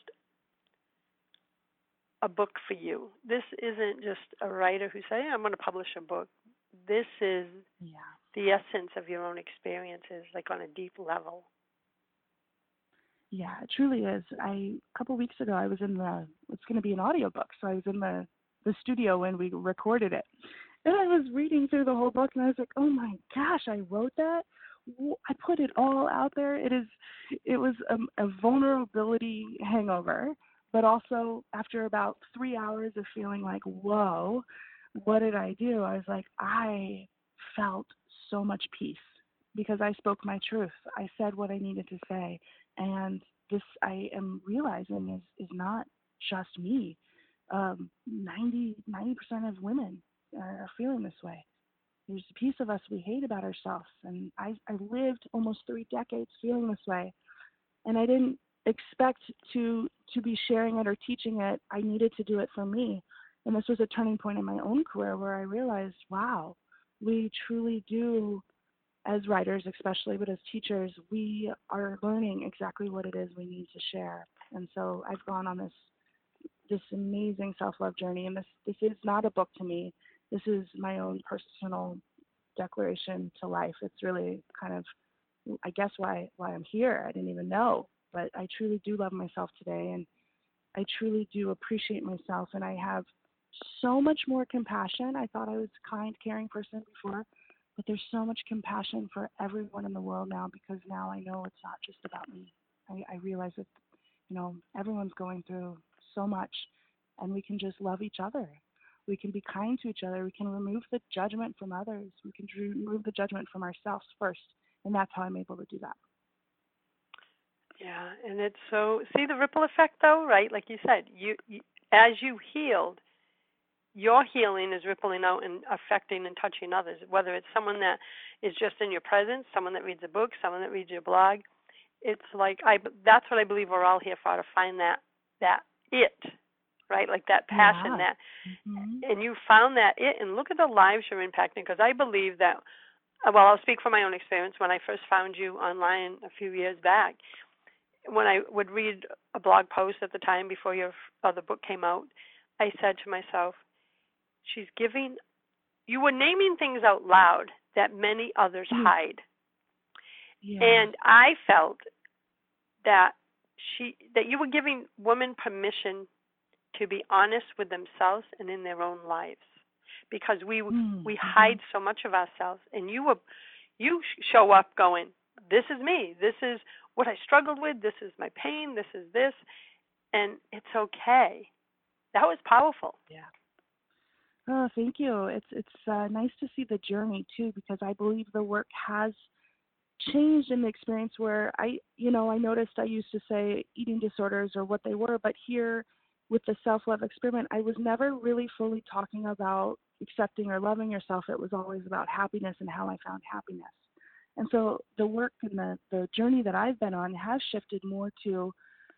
a book for you. This isn't just a writer who says, hey, I'm going to publish a book. This is Yeah. the essence of your own experiences, like on a deep level. Yeah, it truly is. I a couple weeks ago I was in the it's going to be an audiobook, so I was in the the studio when we recorded it. And I was reading through the whole book and I was like, "Oh my gosh, I wrote that. I put it all out there." It is it was a, a vulnerability hangover, but also after about three hours of feeling like, "Whoa, what did I do?" I was like, I felt so much peace because I spoke my truth. I said what I needed to say. And this I am realizing is, is not just me. Um, ninety, ninety percent of women are, are feeling this way. There's a piece of us we hate about ourselves. And I, I lived almost three decades feeling this way. And I didn't expect to to be sharing it or teaching it, I needed to do it for me. And this was a turning point in my own career where I realized, wow, we truly do, as writers especially, but as teachers, we are learning exactly what it is we need to share. And so I've gone on this this amazing self-love journey, and this this is not a book to me. This is my own personal declaration to life. It's really kind of, I guess, why why I'm here. I didn't even know, but I truly do love myself today, and I truly do appreciate myself, and I have so much more compassion. I thought I was a kind, caring person before, but there's so much compassion for everyone in the world now, because now I know it's not just about me. I, I realize that, you know, everyone's going through so much, and we can just love each other. We can be kind to each other. We can remove the judgment from others. We can remove the judgment from ourselves first, and that's how I'm able to do that. Yeah, and it's so, see the ripple effect though, right? Like you said, you, you as you healed, your healing is rippling out and affecting and touching others, whether it's someone that is just in your presence, someone that reads a book, someone that reads your blog. It's like, I, that's what I believe we're all here for, to find that, that it, right? Like that passion, yeah. that, mm-hmm. and you found that it, and look at the lives you're impacting, because I believe that, well, I'll speak from my own experience. When I first found you online a few years back, when I would read a blog post at the time before your other book came out, I said to myself, she's giving, you were naming things out loud that many others mm. hide. Yeah. And I felt that she, that you were giving women permission to be honest with themselves and in their own lives, because we mm. we mm-hmm. hide so much of ourselves. And you were, you show up going, this is me. This is what I struggled with. This is my pain. This is this, and it's okay. That was powerful. Yeah. Oh, thank you. It's it's uh, nice to see the journey too, because I believe the work has changed in the experience where I, you know, I noticed I used to say eating disorders or what they were, but here with the self-love experiment, I was never really fully talking about accepting or loving yourself. It was always about happiness and how I found happiness. And so the work and the, the journey that I've been on has shifted more to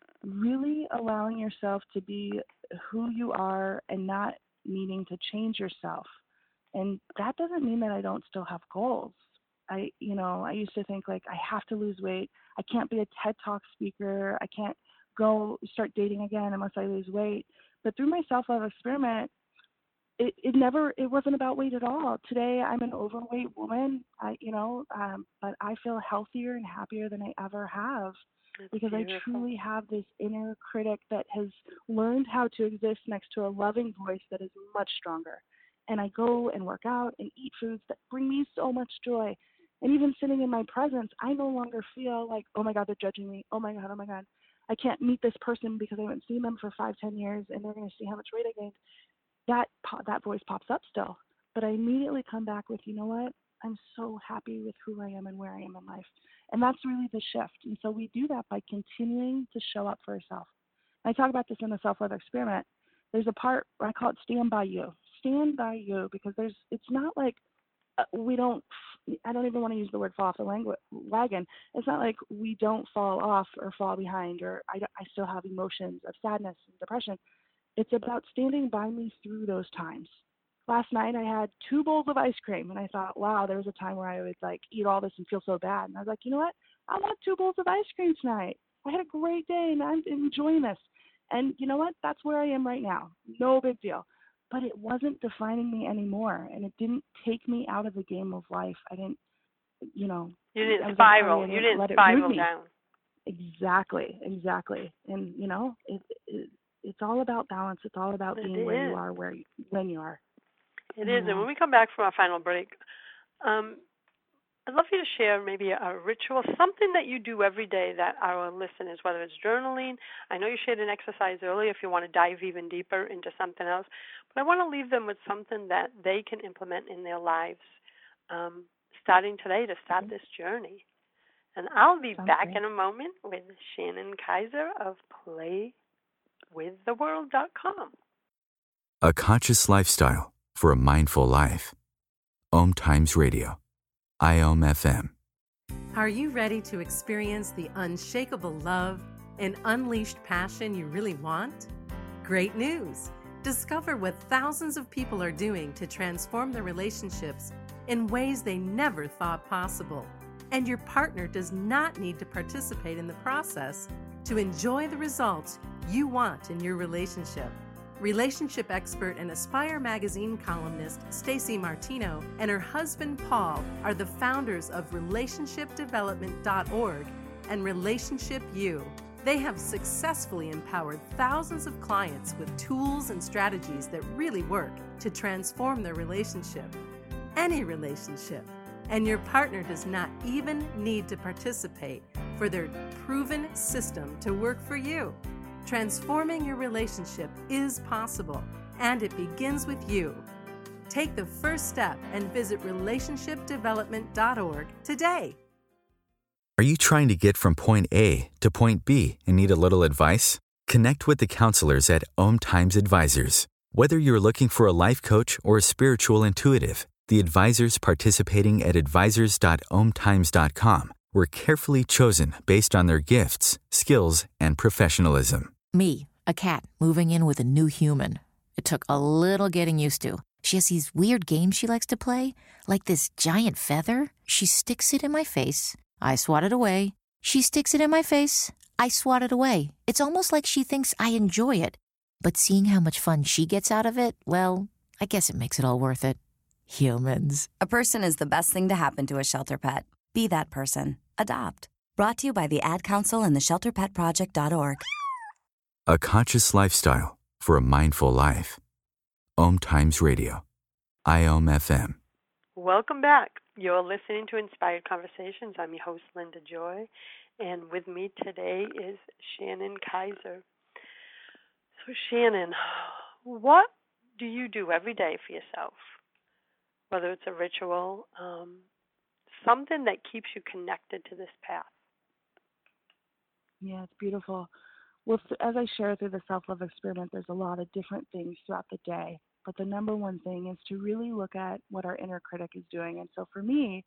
really allowing yourself to be who you are and not needing to change yourself. And that doesn't mean that I don't still have goals. I, you know, I used to think like I have to lose weight. I can't be a TED Talk speaker. I can't go start dating again unless I lose weight. But through my self-love experiment, it, it never, it wasn't about weight at all. Today I'm an overweight woman, I, you know, um, but I feel healthier and happier than I ever have. That's because beautiful. I truly have this inner critic that has learned how to exist next to a loving voice that is much stronger. And I go and work out and eat foods that bring me so much joy. And even sitting in my presence, I no longer feel like, oh my God, they're judging me. Oh my God, oh my God. I can't meet this person because I haven't seen them for five, ten years and they're going to see how much weight I gained. That, that voice pops up still. But I immediately come back with, you know what? I'm so happy with who I am and where I am in life. And that's really the shift. And so we do that by continuing to show up for ourselves. I talk about this in the self-love experiment. There's a part where I call it stand by you. Stand by you, because there's, it's not like uh, we don't, I don't even want to use the word fall off the langu- wagon. It's not like we don't fall off or fall behind, or I, I still have emotions of sadness and depression. It's about standing by me through those times. Last night I had two bowls of ice cream, and I thought, wow, there was a time where I would like eat all this and feel so bad. And I was like, you know what? I want two bowls of ice cream tonight. I had a great day, and I'm enjoying this. And you know what? That's where I am right now. No big deal. But it wasn't defining me anymore, and it didn't take me out of the game of life. I didn't, you know. You didn't spiral. Like, oh, yeah, didn't you didn't spiral down. Exactly, exactly. And, you know, it, it, it's all about balance. It's all about being where you are, where you, when you are. It is. And when we come back from our final break, um, I'd love you to share maybe a, a ritual, something that you do every day that our listeners, whether it's journaling. I know you shared an exercise earlier if you want to dive even deeper into something else. But I want to leave them with something that they can implement in their lives um, starting today to start okay. this journey. And I'll be Sounds back great. in a moment with Shannon Kaiser of play with the world dot com. A conscious lifestyle for a mindful life. Om Times Radio. I O M F M. Are you ready to experience the unshakable love, An unleashed passion you really want? Great news! Discover what thousands of people are doing to transform their relationships in ways they never thought possible. And your partner does not need to participate in the process to enjoy the results you want in your relationship. Relationship expert and Aspire magazine columnist Stacey Martino and her husband Paul are the founders of relationship development dot org and Relationship U. They have successfully empowered thousands of clients with tools and strategies that really work to transform their relationship. Any relationship. And your partner does not even need to participate for their proven system to work for you. Transforming your relationship is possible, and it begins with you. Take the first step and visit relationship development dot org today. Are you trying to get from point A to point B and need a little advice? Connect with the counselors at Om Times Advisors. Whether you're looking for a life coach or a spiritual intuitive, the advisors participating at advisors dot om times dot com were carefully chosen based on their gifts, skills, and professionalism. Me, a cat moving in with a new human. It took a little getting used to. She has these weird games she likes to play, like this giant feather. She sticks it in my face. I swat it away. She sticks it in my face. I swat it away. It's almost like she thinks I enjoy it. But seeing how much fun she gets out of it, well, I guess it makes it all worth it. Humans. A person is the best thing to happen to a shelter pet. Be that person. Adopt. Brought to you by the Ad Council and the shelter pet project dot org. A conscious lifestyle for a mindful life. Om Times Radio. I O M F M. Welcome back. You're listening to Inspired Conversations. I'm your host, Linda Joy, and with me today is Shannon Kaiser. So, Shannon, what do you do every day for yourself? Whether it's a ritual, um, something that keeps you connected to this path. Yeah, it's beautiful. Well, as I share through the self-love experiment, there's a lot of different things throughout the day. But the number one thing is to really look at what our inner critic is doing. And so for me,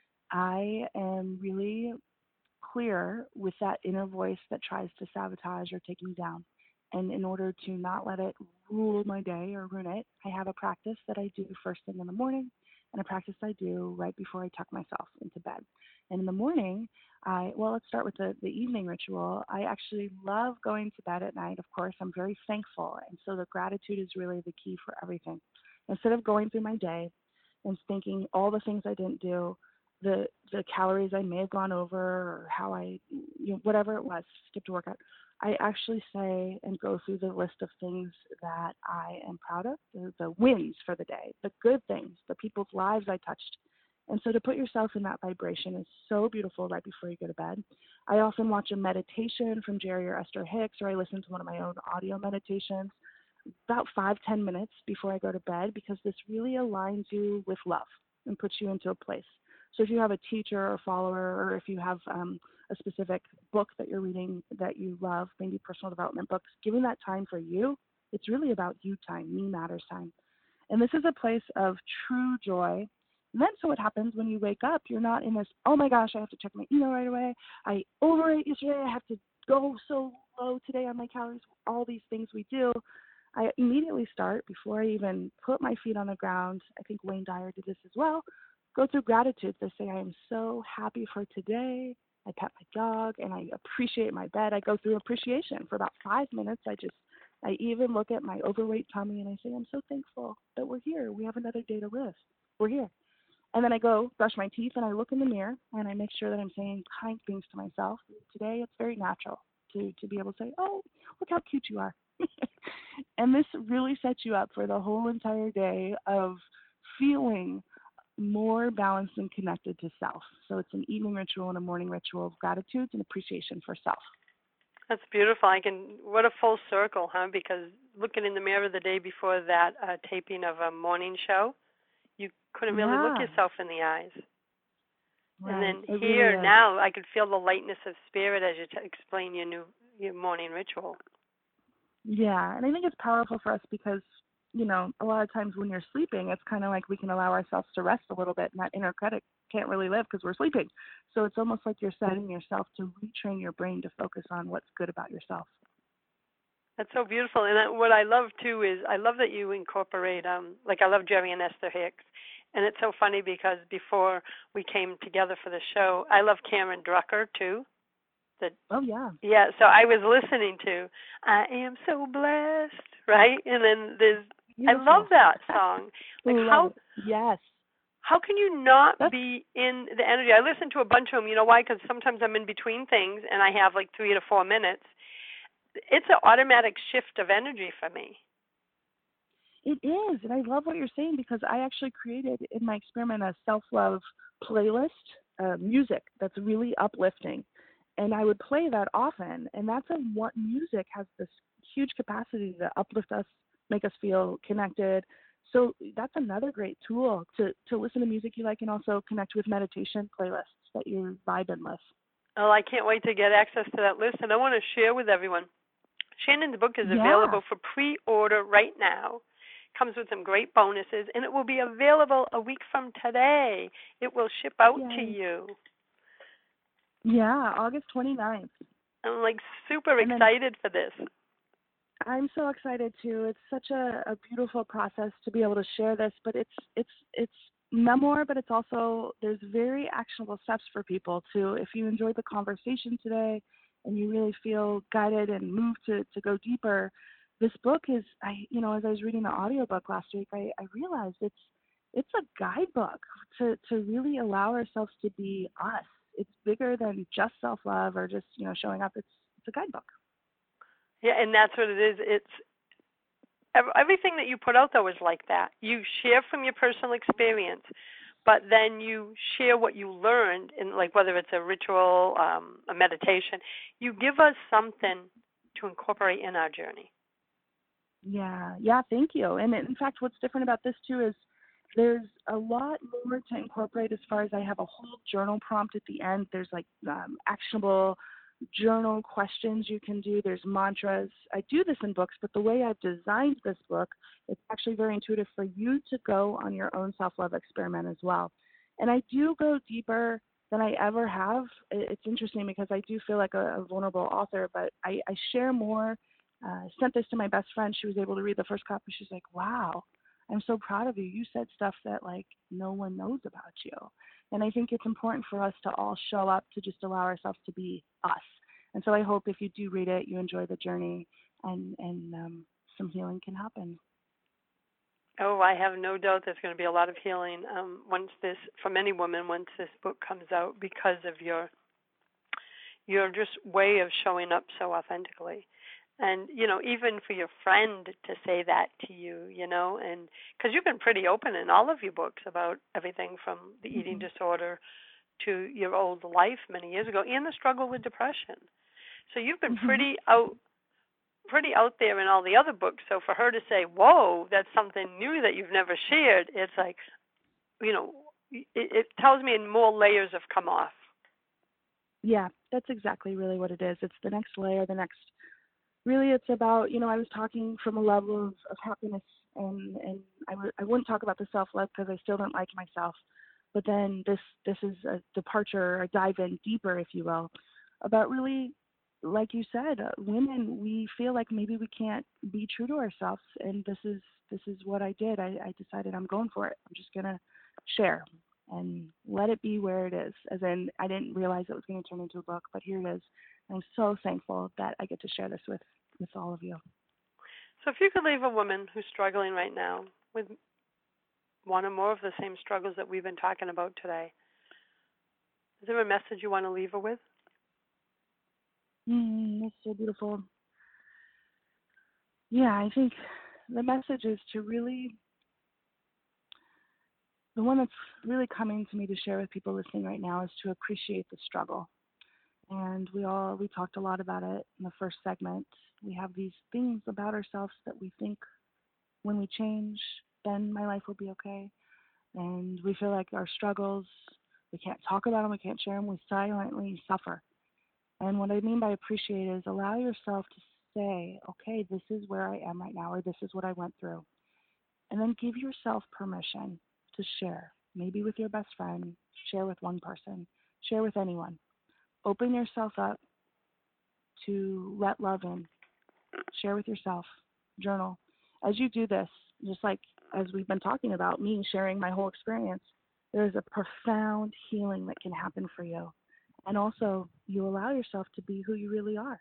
I am really clear with that inner voice that tries to sabotage or take me down. And in order to not let it rule my day or ruin it, I have a practice that I do first thing in the morning and a practice I do right before I tuck myself into bed. And in the morning, I, well, let's start with the, the evening ritual. I actually love going to bed at night. Of course, I'm very thankful. And so the gratitude is really the key for everything. Instead of going through my day and thinking all the things I didn't do, the the calories I may have gone over, or how I, you know, whatever it was, skipped a workout, I actually say and go through the list of things that I am proud of, the, the wins for the day, the good things, the people's lives I touched. And so to put yourself in that vibration is so beautiful right before you go to bed. I often watch a meditation from Jerry or Esther Hicks, or I listen to one of my own audio meditations about five, ten minutes before I go to bed, because this really aligns you with love and puts you into a place. So if you have a teacher or follower, or if you have um, a specific book that you're reading that you love, maybe personal development books, giving that time for you, it's really about you time, me matters time. And this is a place of true joy. And then so what happens when you wake up, you're not in this, oh my gosh, I have to check my email right away. I overate yesterday. I have to go so low today on my calories. All these things we do. I immediately start, before I even put my feet on the ground, I think Wayne Dyer did this as well, go through gratitude. I say, I am so happy for today. I pet my dog and I appreciate my bed. I go through appreciation for about five minutes. I just, I even look at my overweight tummy and I say, I'm so thankful that we're here. We have another day to live. We're here. And then I go brush my teeth and I look in the mirror and I make sure that I'm saying kind things to myself. Today it's very natural to, to be able to say, oh, look how cute you are. And this really sets you up for the whole entire day of feeling more balanced and connected to self. So it's an evening ritual and a morning ritual of gratitude and appreciation for self. That's beautiful. I can, what a full circle, huh? Because looking in the mirror the day before that uh, taping of a morning show, you couldn't really yeah. look yourself in the eyes. Right. And then It here really now, I could feel the lightness of spirit as you t- explain your new your morning ritual. Yeah, and I think it's powerful for us because, you know, a lot of times when you're sleeping, it's kind of like we can allow ourselves to rest a little bit, and that inner critic can't really live because we're sleeping. So it's almost like you're setting yourself to retrain your brain to focus on what's good about yourself. That's so beautiful. And that, what I love, too, is I love that you incorporate, um, like I love Jerry and Esther Hicks. And it's so funny because before we came together for the show, I love Cameron Drucker, too. The, oh, yeah. Yeah, so I was listening to I Am So Blessed, right? And then there's, beautiful. I love that song. Like love how, it. Yes. How can you not That's, be in the energy? I listen to a bunch of them. You know why? Because sometimes I'm in between things and I have like three to four minutes. It's an automatic shift of energy for me. It is, and I love what you're saying because I actually created in my experiment a self-love playlist, uh, music that's really uplifting, and I would play that often. And that's a what music has this huge capacity to uplift us, make us feel connected. So that's another great tool to to listen to music you like, and also connect with meditation playlists that you're vibing with. Oh, I can't wait to get access to that list, and I want to share with everyone. Shannon's book is yeah. available for pre-order right now. Comes with some great bonuses, and it will be available a week from today. It will ship out Yay. to you. Yeah, August twenty-ninth. I'm like super and excited for this. I'm so excited too. It's such a, a beautiful process to be able to share this, but it's it's it's memoir, but it's also there's very actionable steps for people too. If you enjoyed the conversation today and you really feel guided and moved to, to go deeper, this book is I you know, as I was reading the audiobook last week, I, I realized it's it's a guidebook to, to really allow ourselves to be us. It's bigger than just self-love or just, you know, showing up. It's it's a guidebook. Yeah, and that's what it is. It's everything that you put out, though, is like that. You share from your personal experience, but then you share what you learned, in like whether it's a ritual, um, a meditation. You give us something to incorporate in our journey. Yeah, yeah, thank you. And in fact, what's different about this, too, is there's a lot more to incorporate as far as I have a whole journal prompt at the end. There's like um, actionable journal questions you can do. There's mantras. I do this in books, but the way I've designed this book, it's actually very intuitive for you to go on your own self-love experiment as well. And I do go deeper than I ever have. It's interesting because I do feel like a, a vulnerable author, but I, I share more. Uh, I sent this to my best friend. She was able to read the first copy. She's like, wow, I'm so proud of you. You said stuff that like no one knows about you. And I think it's important for us to all show up to just allow ourselves to be us. And so I hope if you do read it, you enjoy the journey and, and um, some healing can happen. Oh, I have no doubt there's going to be a lot of healing um, once this, for many women, once this book comes out because of your your just way of showing up so authentically. And, you know, even for your friend to say that to you, you know, and because you've been pretty open in all of your books about everything from the mm-hmm. eating disorder to your old life many years ago and the struggle with depression. So you've been mm-hmm. pretty out pretty out there in all the other books. So for her to say, whoa, that's something new that you've never shared, it's like, you know, it, it tells me more layers have come off. Yeah, that's exactly really what it is. It's the next layer, the next Really, it's about, you know, I was talking from a level of, of happiness, and, and I, w- I wouldn't talk about the self-love because I still don't like myself. But then this this is a departure, a dive in deeper, if you will, about really, like you said, uh, women, we feel like maybe we can't be true to ourselves. And this is this is what I did. I, I decided I'm going for it. I'm just going to share and let it be where it is. As in, I didn't realize it was going to turn into a book, but here it is. I'm so thankful that I get to share this with, with all of you. So if you could leave a woman who's struggling right now with one or more of the same struggles that we've been talking about today, is there a message you want to leave her with? Mm, that's so beautiful. Yeah, I think the message is to really, the one that's really coming to me to share with people listening right now is to appreciate the struggle. And we all, we talked a lot about it in the first segment. We have these things about ourselves that we think when we change, then my life will be okay. And we feel like our struggles, we can't talk about them, we can't share them, we silently suffer. And what I mean by appreciate is allow yourself to say, okay, this is where I am right now, or this is what I went through. And then give yourself permission to share maybe with your best friend, share with one person, share with anyone. Open yourself up to let love in. Share with yourself. Journal. As you do this, just like as we've been talking about, me sharing my whole experience, there is a profound healing that can happen for you. And also, you allow yourself to be who you really are.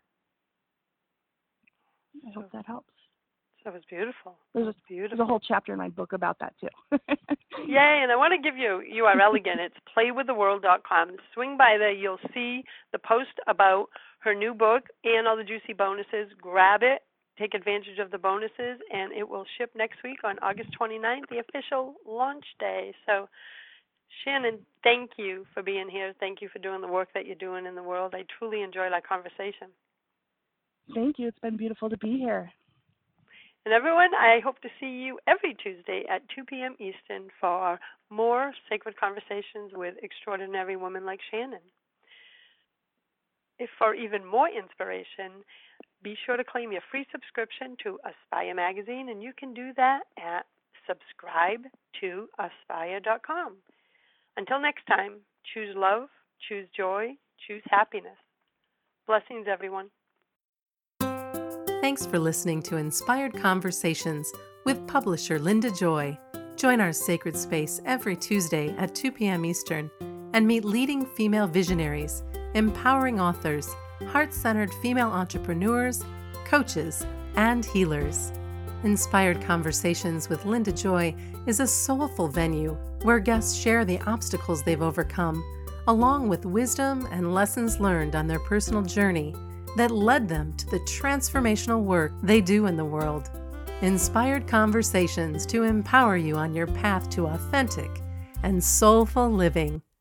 I hope that helps. That was beautiful. There's, that was beautiful. There's a whole chapter in my book about that, too. Yay, and I want to give you U R L again. It's play with the world dot com. Swing by there. You'll see the post about her new book and all the juicy bonuses. Grab it. Take advantage of the bonuses, and it will ship next week on August twenty-ninth, the official launch day. So, Shannon, thank you for being here. Thank you for doing the work that you're doing in the world. I truly enjoyed our conversation. Thank you. It's been beautiful to be here. And everyone, I hope to see you every Tuesday at two p.m. Eastern for more sacred conversations with extraordinary women like Shannon. If for even more inspiration, be sure to claim your free subscription to Aspire Magazine, and you can do that at subscribe to aspire dot com. Until next time, choose love, choose joy, choose happiness. Blessings, everyone. Thanks for listening to Inspired Conversations with publisher Linda Joy. Join our sacred space every Tuesday at two p.m. Eastern and meet leading female visionaries, empowering authors, heart-centered female entrepreneurs, coaches, and healers. Inspired Conversations with Linda Joy is a soulful venue where guests share the obstacles they've overcome, along with wisdom and lessons learned on their personal journey that led them to the transformational work they do in the world. Inspired Conversations to empower you on your path to authentic and soulful living.